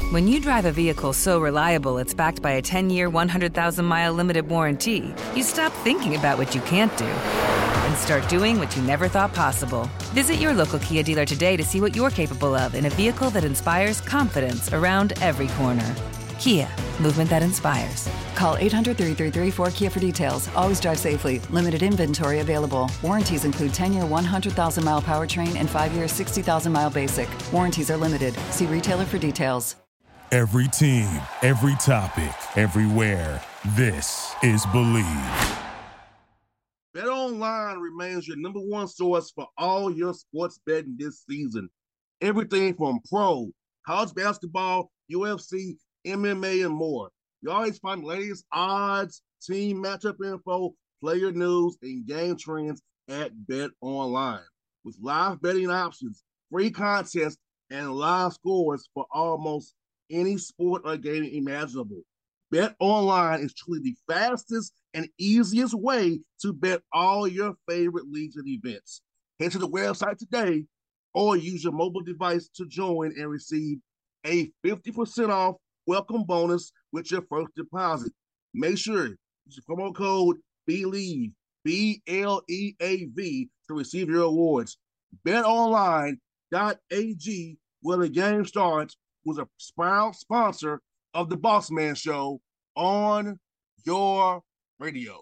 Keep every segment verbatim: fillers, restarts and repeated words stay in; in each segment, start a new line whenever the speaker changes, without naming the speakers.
When you drive a vehicle so reliable it's backed by a ten-year, one hundred thousand mile limited warranty, you stop thinking about what you can't do and start doing what you never thought possible. Visit your local Kia dealer today to see what you're capable of in a vehicle that inspires confidence around every corner. Kia, movement that inspires.
Call eight hundred, three three three, four K I A for details. Always drive safely. Limited inventory available. Warranties include ten-year, one hundred thousand mile powertrain and five-year, sixty thousand mile basic. Warranties are limited. See retailer for details.
Every team, every topic, everywhere. This is Believe.
BetOnline remains your number one source for all your sports betting this season. Everything from pro, college basketball, U F C, M M A, and more. You always find the latest odds, team matchup info, player news, and game trends at BetOnline. With live betting options, free contests, and live scores for almost any sport or game imaginable. BetOnline is truly the fastest and easiest way to bet all your favorite leagues and events. Head to the website today or use your mobile device to join and receive a fifty percent off welcome bonus with your first deposit. Make sure you use the promo code BELIEVE, B L E A V, to receive your awards. bet online dot a g, where the game starts, was a proud sponsor of the Boss Man Show on your radio.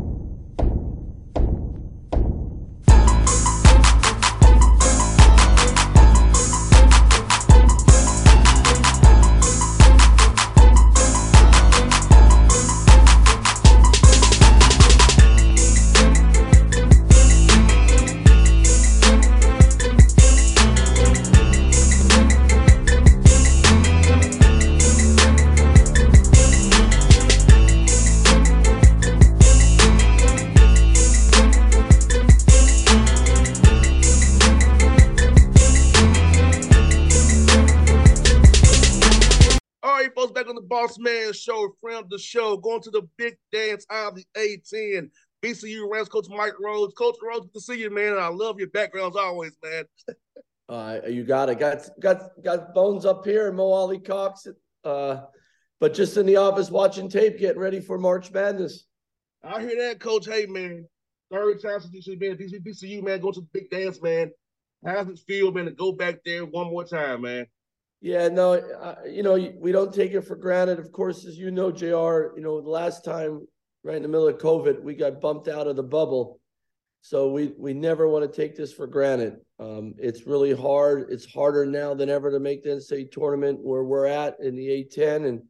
Back on the Boss Man Show, friend of the show, going to the big dance out of the A ten. B C U Rams coach Mike Rhodes. Coach Rhodes, good to see you, man. And I love your backgrounds always, man.
uh, you got it. Got got got bones up here, Mo Ali Cox. Uh, but just in the office watching tape, getting ready for March Madness.
I hear that, Coach. Hey, man, third time since you should be at B C U, man. Go to the big dance, man. How does it feel, man, to go back there one more time, man?
Yeah, no, uh, you know, we don't take it for granted. Of course, as you know, J R, you know, the last time, right in the middle of COVID, we got bumped out of the bubble. So we we never want to take this for granted. Um, it's really hard. It's harder now than ever to make the N C double A tournament where we're at in the A ten, and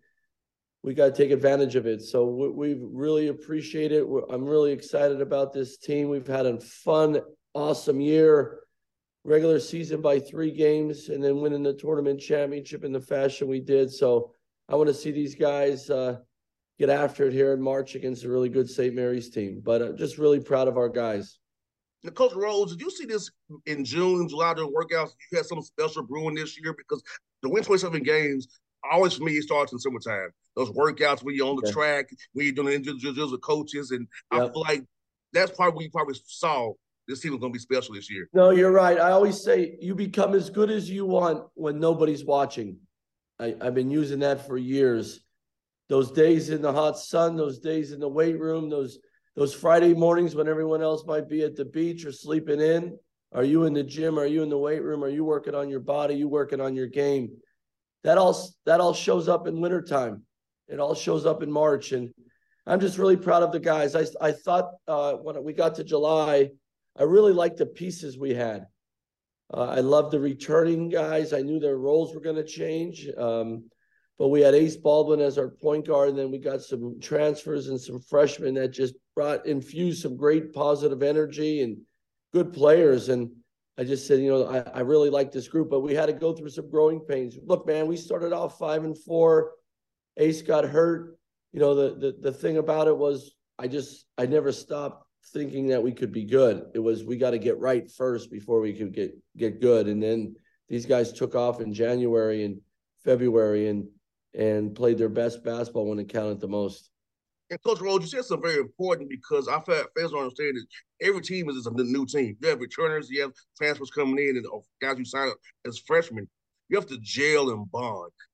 we got to take advantage of it. So we, we really appreciate it. We're, I'm really excited about this team. We've had a fun, awesome year. Regular season by three games and then winning the tournament championship in the fashion we did. So I want to see these guys uh, get after it here in March against a really good Saint Mary's team. But I'm just really proud of our guys.
Now, Coach Rhodes, did you see this in June, July, during workouts? You had something special brewing this year because the win twenty-seven games, always for me, it starts in summertime. Those workouts when you're on the okay. track, when you're doing individuals with coaches. And yep. I feel like that's part where you probably saw this team is going to be special this year.
No, you're right. I always say you become as good as you want when nobody's watching. I, I've been using that for years. Those days in the hot sun, those days in the weight room, those those Friday mornings when everyone else might be at the beach or sleeping in. Are you in the gym? Are you in the weight room? Are you working on your body? Are you working on your game? That all that all shows up in wintertime. It all shows up in March. And I'm just really proud of the guys. I, I thought uh, when we got to July, I really liked the pieces we had. Uh, I loved the returning guys. I knew their roles were going to change. Um, but we had Ace Baldwin as our point guard, and then we got some transfers and some freshmen that just brought, infused some great positive energy and good players. And I just said, you know, I, I really like this group, but we had to go through some growing pains. Look, man, we started off five and four. Ace got hurt. You know, the the the thing about it was I just, I never stopped thinking that we could be good. It was, we got to get right first before we could get, get good. And then these guys took off in January and February and, and played their best basketball when it counted the most.
And Coach Rhodes, you said something very important because I feel fans don't understand that every team is a new team. You have returners, you have transfers coming in, and guys you sign up as freshmen. You have to gel and bond.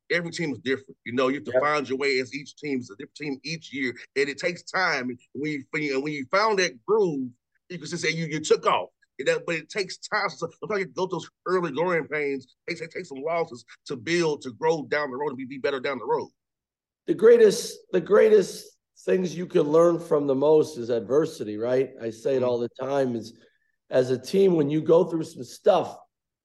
every team is different. You know, you have to
Yep.
find your way as each team is a different team each year, and it takes time. And when you when you, when you found that groove, you can just say you you took off. You know, but it takes time. So sometimes you go through those early growing pains. It takes, it takes some losses to build, to grow down the road, to be, be better down the road.
The greatest, the greatest things you can learn from the most is adversity, right? I say it all the time. Is as a team, when you go through some stuff,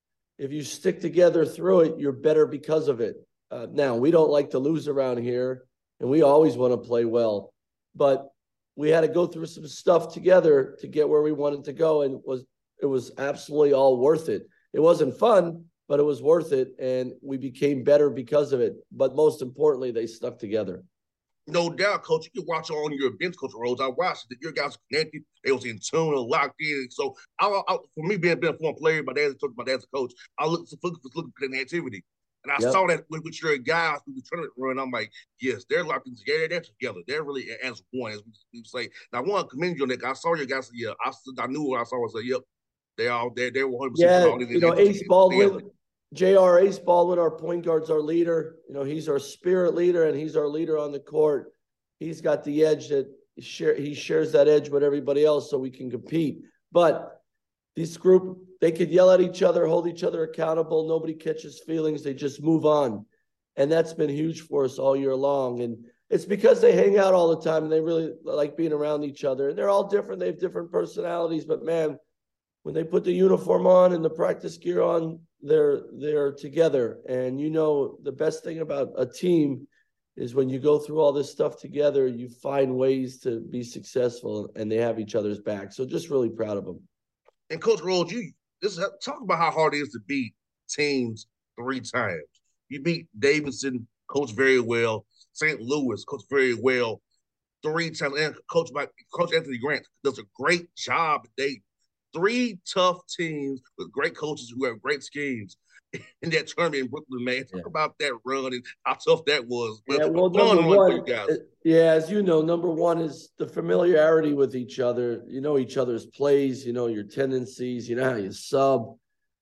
if you stick together through it, you're better because of it. Uh, now, we don't like to lose around here, and we always want to play well. But we had to go through some stuff together to get where we wanted to go, and it was it was absolutely all worth it. It wasn't fun, but it was worth it, and we became better because of it. But most importantly, they stuck together.
No doubt, Coach. You can watch on your bench, Coach Rhodes. I watched it. Your guys were connected. They was in tune and locked in. So, I, I, for me, being, being a former player, my dad's my dad's a coach. I look for looking for the activity, and I
Yep.
saw that with, with your guys through the tournament run. I'm like, yes, they're locked in together. They're together. They're really as one, as we, we say. Now, I want to commend you on that. I saw your guys. Yeah, I I knew what I saw. I said, yep, they all they they were one hundred percent
Yeah,
all in.
you know, Ace Baldwin, J R Ace Baldwin, our point guard's our leader. You know, he's our spirit leader, and he's our leader on the court. He's got the edge that share, he shares that edge with everybody else so we can compete. But this group, they could yell at each other, hold each other accountable. Nobody catches feelings. They just move on. And that's been huge for us all year long. And it's because they hang out all the time and they really like being around each other. And they're all different. They have different personalities. But, man, when they put the uniform on and the practice gear on, they're they're together. And, you know, the best thing about a team is when you go through all this stuff together, you find ways to be successful, and they have each other's back. So just really proud of them.
And Coach Rhodes, you this is, talk about how hard it is to beat teams three times. You beat Davidson, coach very well. Saint Louis, coach very well. Three times, and coach by Coach Anthony Grant does a great job. They three tough teams with great coaches who have great schemes in that tournament in Brooklyn, man. Talk
Yeah.
about that run and how tough that was.
Yeah,
But
well,
fun
number
run
one,
for you guys.
yeah, as you know, number one is the familiarity with each other. You know each other's plays, you know your tendencies, you know how you sub.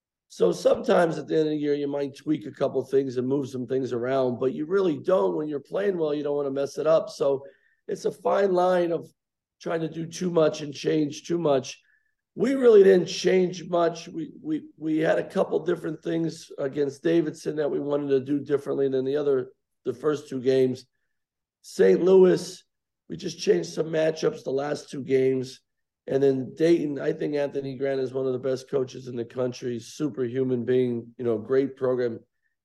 So sometimes at the end of the year, you might tweak a couple things and move some things around, but you really don't. When you're playing well, you don't want to mess it up. So it's a fine line of trying to do too much and change too much. We really didn't change much. We we we had a couple different things against Davidson that we wanted to do differently than the other the first two games. Saint Louis, we just changed some matchups the last two games. And then Dayton, I think Anthony Grant is one of the best coaches in the country, superhuman being, you know, great program.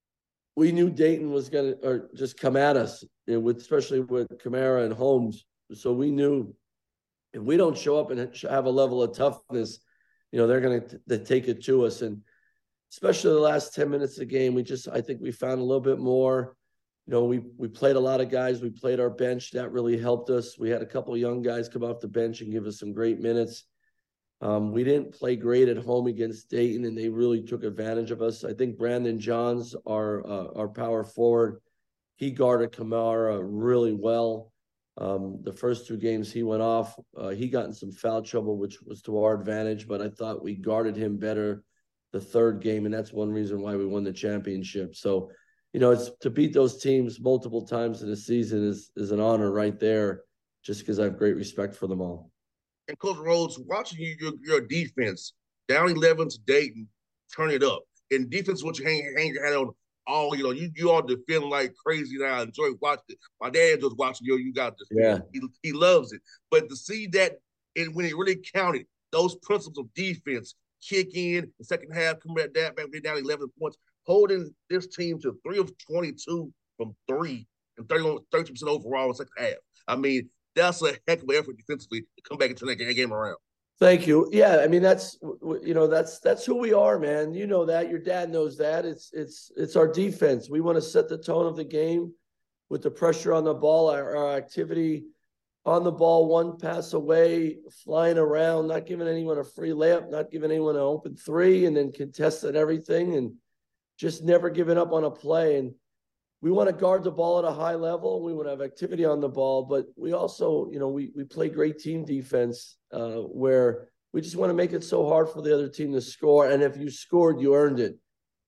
We knew Dayton was going to or just come at us, you know, with, especially with Kamara and Holmes. So we knew if we don't show up and have a level of toughness, you know, they're going to take it to us. And especially the last ten minutes of the game, we just, I think we found a little bit more. You know, we we played a lot of guys. We played our bench. That really helped us. We had a couple of young guys come off the bench and give us some great minutes. Um, we didn't play great at home against Dayton, and they really took advantage of us. I think Brandon Johns, our uh, our power forward, he guarded Kamara really well. Um, the first two games he went off. Uh, he got in some foul trouble, which was to our advantage, but I thought we guarded him better the third game, and that's one reason why we won the championship. So, you know, it's to beat those teams multiple times in a season is is an honor right there, just because I have great respect for them all.
And Coach Rhodes, watching you, your, your defense, down eleven to Dayton, turn it up. And defense, what you hang, hang your hat on all, you know, you, you all defend like crazy. And I enjoy watching it. My dad was watching you, you got to
Yeah.
he, he loves it. But to see that, and when it really counted, those principles of defense kick in, the second half, come back down, back down eleven points, holding this team to three of twenty-two from three and thirty percent overall in the second half. I mean, that's a heck of an effort defensively to come back and turn that game around.
Thank you. Yeah, I mean that's you know that's that's who we are, man. You know that. Your dad knows that. It's it's it's our defense. We want to set the tone of the game with the pressure on the ball, our, our activity on the ball, one pass away, flying around, not giving anyone a free layup, not giving anyone an open three, and then contesting everything, and just never giving up on a play. And we want to guard the ball at a high level. We want to have activity on the ball, but we also, you know, we we play great team defense uh, where we just want to make it so hard for the other team to score. And if you scored, you earned it.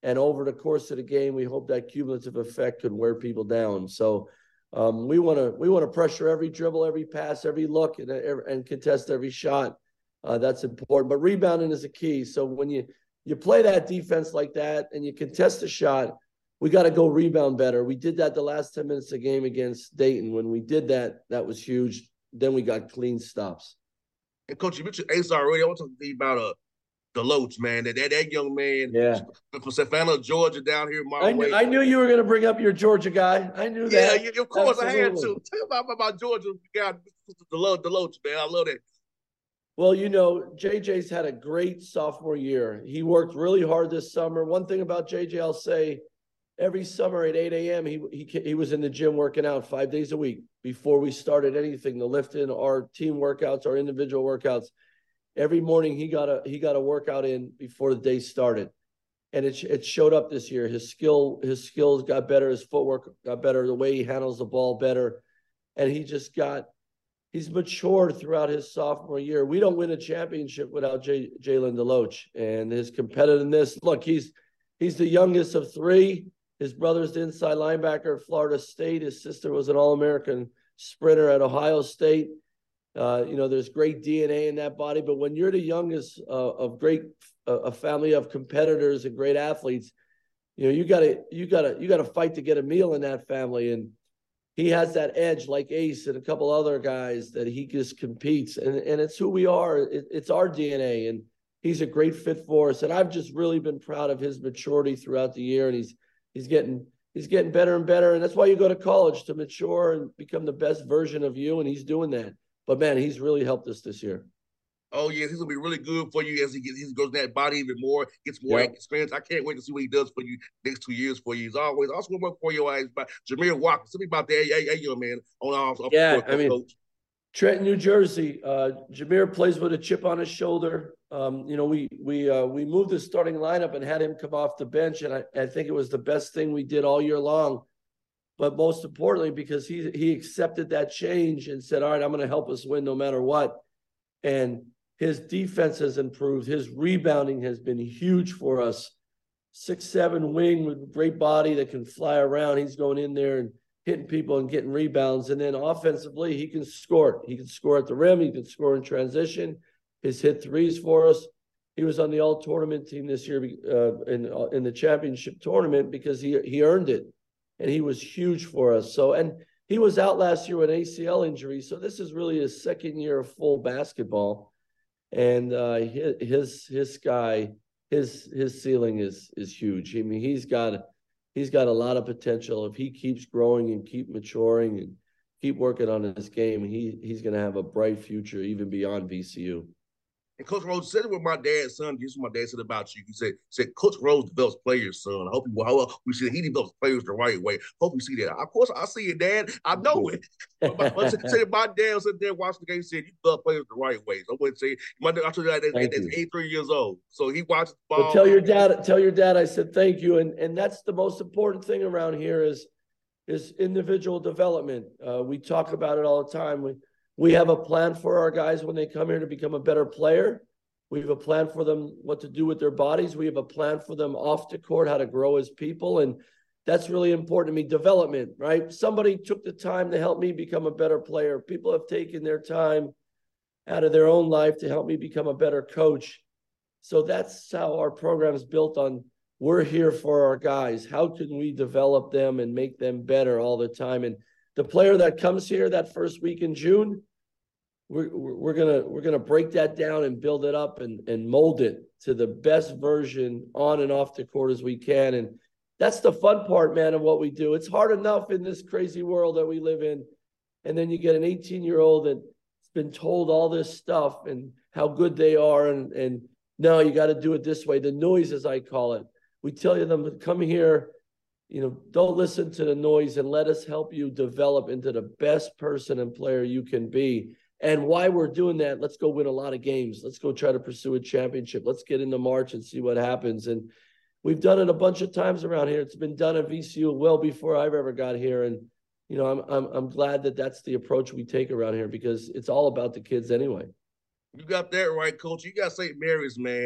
And over the course of the game, we hope that cumulative effect could wear people down. So um, we want to we want to pressure every dribble, every pass, every look, and, and contest every shot. Uh, that's important. But rebounding is a key. So when you you play that defense like that and you contest a shot, we got to go rebound better. We did that the last ten minutes of the game against Dayton. When we did that, that was huge. Then we got clean stops.
And Coach, you mentioned Ace already. I want to talk to you about uh, Deloach, man. That, that that young man
Yeah.
from Savannah, Georgia, down here my
I
way.
knew, I knew you were going to bring up your Georgia guy. I knew that.
Yeah, of course
Absolutely.
I had to. Tell me about, about Georgia guy, Deloach, Deloach, man. I love that.
Well, you know, J J's had a great sophomore year. He worked really hard this summer. One thing about J J, I'll say, every summer at eight a.m., he, he he was in the gym working out five days a week before we started anything, the lifting, our team workouts, our individual workouts. Every morning he got a he got a workout in before the day started. And it, it showed up this year. His skill, his skills got better, his footwork got better, the way he handles the ball better. And he just got He's matured throughout his sophomore year. We don't win a championship without J- Jalen Deloach and his competitiveness. Look, he's he's the youngest of three. His brother's the inside linebacker at Florida State. His sister was an All-American sprinter at Ohio State. Uh, you know, there's great D N A in that body. But when you're the youngest uh, of great uh, a family of competitors and great athletes, you know, you gotta you gotta you gotta fight to get a meal in that family. And he has that edge like Ace and a couple other guys that he just competes. And, and it's who we are. It, it's our D N A. And he's a great fit for us. And I've just really been proud of his maturity throughout the year. And he's he's getting he's getting better and better. And that's why you go to college, to mature and become the best version of you. And he's doing that. But, man, he's really helped us this year.
Oh, yes, he's going to be really good for you as he gets, he goes in that body even more, gets more yep. experience. I can't wait to see what he does for you next two years for you. He's always, also one more for your eyes by Jameer Walker. Tell me about that, yeah, yeah, young man. On off, off
yeah,
court,
I mean,
coach.
Trenton, New Jersey. Uh, Jameer plays with a chip on his shoulder. Um, you know, we we uh, we moved the starting lineup and had him come off the bench, and I, I think it was the best thing we did all year long. But most importantly, because he he accepted that change and said, all right, I'm going to help us win no matter what. And his defense has improved. His rebounding has been huge for us. Six, seven wing with great body that can fly around. He's going in there and hitting people and getting rebounds. And then offensively, he can score. He can score at the rim. He can score in transition. His hit threes for us. He was on the all-tournament team this year uh, in uh, in the championship tournament because he he earned it. And he was huge for us. So, and he was out last year with an A C L injury. So this is really his second year of full basketball. And uh, his, his his sky, his his ceiling is is huge. I mean, he's got he's got a lot of potential. If he keeps growing and keep maturing and keep working on his game, he he's going to have a bright future even beyond V C U.
And Coach Rose said it with my dad's son. This is what my dad said about you. He said, said Coach Rose develops players, son. I hope you, well, we see he develops players the right way. Hope you see that. Of course, I see it, Dad. I know it. but, but, but say my dad said there watching the game, said you develop players the right way. So I wouldn't say my dad. I told you that that's eighty-three years old. So he watches the ball.
Well, tell your dad. Tell your dad. I said thank you, and and that's the most important thing around here is is individual development. Uh, we talk about it all the time. We we have a plan for our guys when they come here to become a better player. We have a plan for them, what to do with their bodies. We have a plan for them off the court, how to grow as people. And that's really important to me. Development, right? Somebody took the time to help me become a better player. People have taken their time out of their own life to help me become a better coach. So that's how our program is built on. We're here for our guys. How can we develop them and make them better all the time? And the player that comes here that first week in June, We're we're gonna we're gonna break that down and build it up and and mold it to the best version on and off the court as we can. And that's the fun part, man, of what we do. It's hard enough in this crazy world that we live in, and then you get an eighteen-year-old that's been told all this stuff and how good they are, and and no, you got to do it this way. The noise, as I call it, we tell you them come here. You know, don't listen to the noise and let us help you develop into the best person and player you can be. And why we're doing that, let's go win a lot of games. Let's go try to pursue a championship. Let's get into March and see what happens. And we've done it a bunch of times around here. It's been done at V C U well before I've ever got here. And, you know, I'm I'm I'm glad that that's the approach we take around here because it's all about the kids anyway.
You got that right, Coach. You got Saint Mary's, man.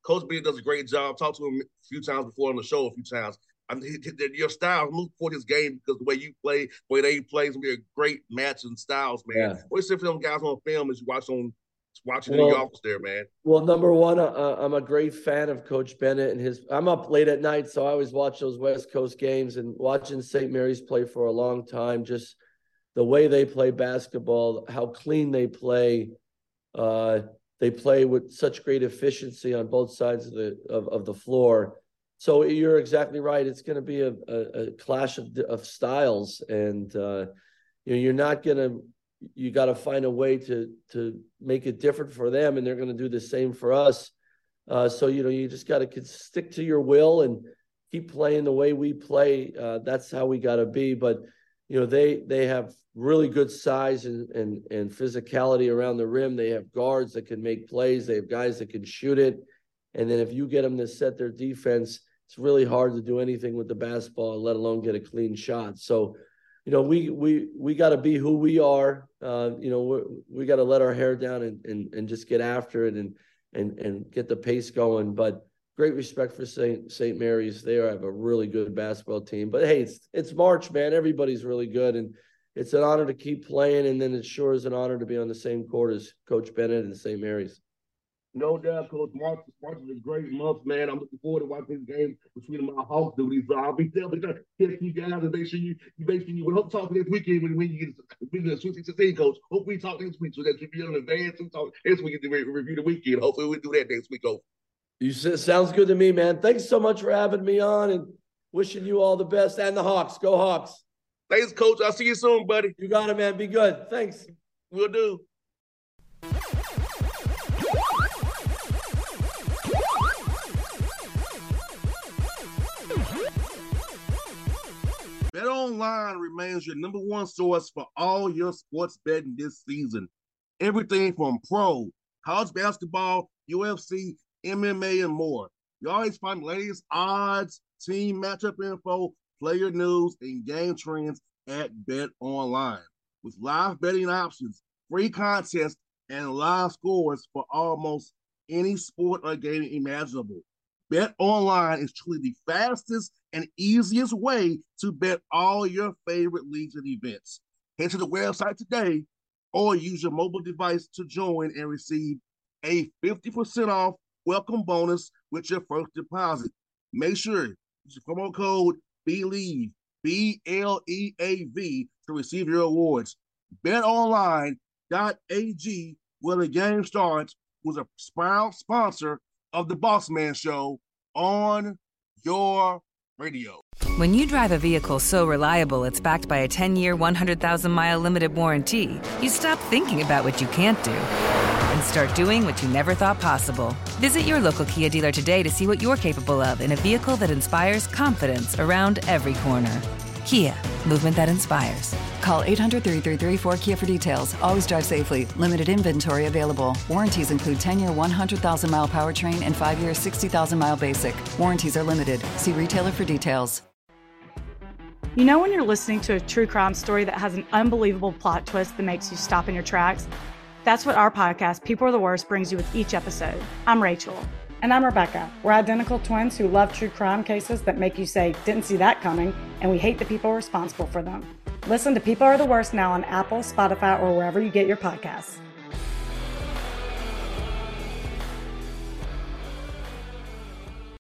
Coach B does a great job. Talked to him a few times before on the show, a few times. I mean, your style, move for this game because the way you play, the way they play, is gonna be a great match in styles, man. Yeah. What do you say for them guys on film as you watch on watching well, the office there, man?
Well, number one, uh, I'm a great fan of Coach Bennett and his. I'm up late at night, so I always watch those West Coast games and watching Saint Mary's play for a long time. Just the way they play basketball, how clean they play. Uh, they play with such great efficiency on both sides of the of, of the floor. So you're exactly right. It's going to be a, a, a clash of, of styles, and uh, you know, you're not going to. You got to find a way to to make it different for them, and they're going to do the same for us. Uh, so you know, you just got to stick to your will and keep playing the way we play. Uh, that's how we got to be. But you know, they they have really good size and and and physicality around the rim. They have guards that can make plays. They have guys that can shoot it. And then if you get them to set their defense, it's really hard to do anything with the basketball, let alone get a clean shot. So, you know, we we we got to be who we are. Uh, you know, we we got to let our hair down and, and and just get after it and and and get the pace going. But great respect for Saint Saint Mary's. They have a really good basketball team. But hey, it's it's March, man. Everybody's really good, and it's an honor to keep playing. And then it sure is an honor to be on the same court as Coach Bennett and Saint Mary's.
No doubt, Coach. March, March is a great month, man. I'm looking forward to watching this game between my Hawks duties. So I'll be telling you, catch you guys and make sure you, you make sure you. We hope to talk this weekend when, when you get to the Sweet sixteen, Coach. Hope we talk next week so that you be in advance and talk next week to review the weekend. Hopefully we'll do that next week, Coach.
You said, sounds good to me, man. Thanks so much for having me on and wishing you all the best. And the Hawks. Go Hawks.
Thanks, Coach. I'll see you soon, buddy.
You got it, man. Be good. Thanks.
Will do. BetOnline remains your number one source for all your sports betting this season. Everything from pro, college basketball, U F C, M M A, and more. You always find the latest odds, team matchup info, player news, and game trends at BetOnline. With live betting options, free contests, and live scores for almost any sport or game imaginable. BetOnline is truly the fastest and easiest way to bet all your favorite leagues and events. Head to the website today or use your mobile device to join and receive a fifty percent off welcome bonus with your first deposit. Make sure you use the promo code BELIEVE, B L E A V, to receive your awards. bet online dot a g, where the game starts, was a proud sponsor of the Boss Man Show on your radio.
When you drive a vehicle so reliable it's backed by a ten-year, one hundred thousand mile limited warranty, you stop thinking about what you can't do and start doing what you never thought possible. Visit your local Kia dealer today to see what you're capable of in a vehicle that inspires confidence around every corner. Kia, movement that inspires.
Call eight hundred, three three three, four K I A for details. Always drive safely. Limited inventory available. Warranties include ten-year, one hundred thousand mile powertrain and five-year, sixty thousand mile basic. Warranties are limited. See retailer for details.
You know when you're listening to a true crime story that has an unbelievable plot twist that makes you stop in your tracks? That's what our podcast, People Are the Worst, brings you with each episode. I'm Rachel.
And I'm Rebecca. We're identical twins who love true crime cases that make you say, didn't see that coming, and we hate the people responsible for them. Listen to People Are the Worst now on Apple, Spotify, or wherever you get your podcasts.